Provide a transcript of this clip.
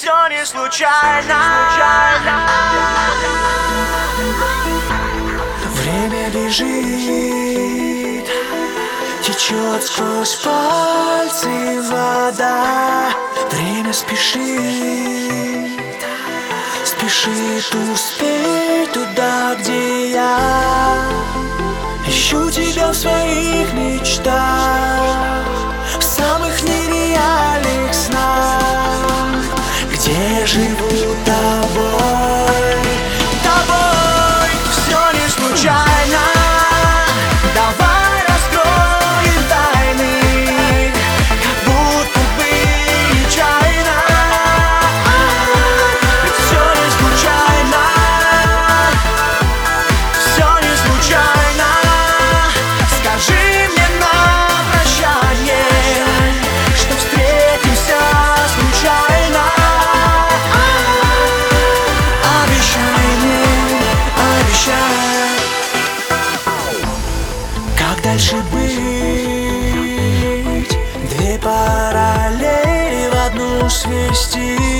все не случайно. Время бежит, течет сквозь пальцы вода. Время спешит, спешит успеть туда, где я ищу тебя в своих мечтах, в самых нереальных снах, где живу тобой. Тобой все не случайно. Давай раскроем тайны, как будто бы нечаянно. Все не случайно, все не случайно. Скажи мне на прощание, что встретимся случайно. Обещай мне, обещай. Как дальше быть? Две параллели в одну свести.